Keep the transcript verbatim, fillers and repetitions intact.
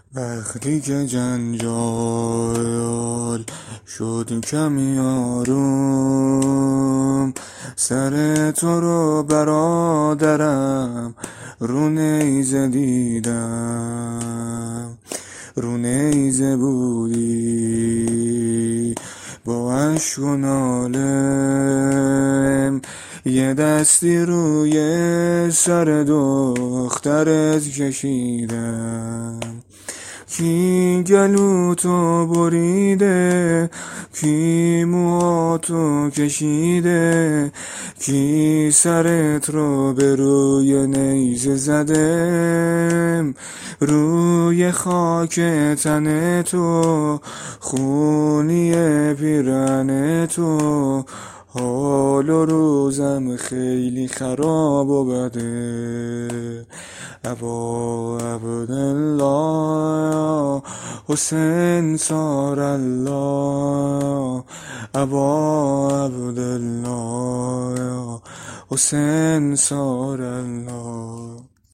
وقتی که جنجال شد کمی آروم، سر تو رو برادرم رو نیزه دیدم. رو نیزه بودی با اشک و نالم، یه دستی روی سر دخترت کشیدم. کی گلوتو بریده، کی موهاتو کشیده، کی سرت رو به روی نیزه زده. روی خاک تن تو، خونی پیرن تو، حال و روزم خیلی خراب و بده. ابا عبدالله حسین سار الله، ابا عبدالله حسین سار الله.